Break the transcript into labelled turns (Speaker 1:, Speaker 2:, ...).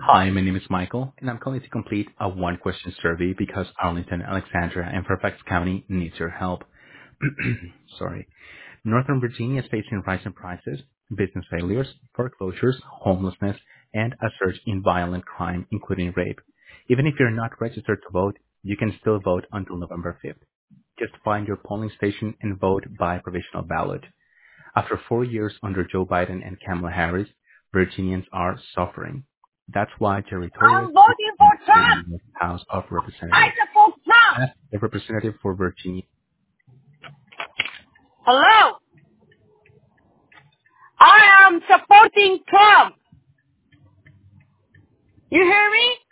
Speaker 1: Hi, my name is Michael, and I'm calling to complete a one-question survey because Arlington, Alexandria, and Fairfax County needs your help. Sorry. Northern Virginia is facing rising prices, business failures, foreclosures, homelessness, and a surge in violent crime, including rape. Even if you're not registered to vote, you can still vote until November 5th. Just find your polling station and vote by provisional ballot. After 4 years under Joe Biden and Kamala Harris, Virginians are suffering. That's why Jerry Torres
Speaker 2: I'm
Speaker 1: is
Speaker 2: voting
Speaker 1: in
Speaker 2: for
Speaker 1: the
Speaker 2: Trump.
Speaker 1: House of
Speaker 2: I
Speaker 1: Representatives.
Speaker 2: support Trump.
Speaker 1: As a representative for Virginia,
Speaker 2: Hello. I am supporting Trump. You hear me?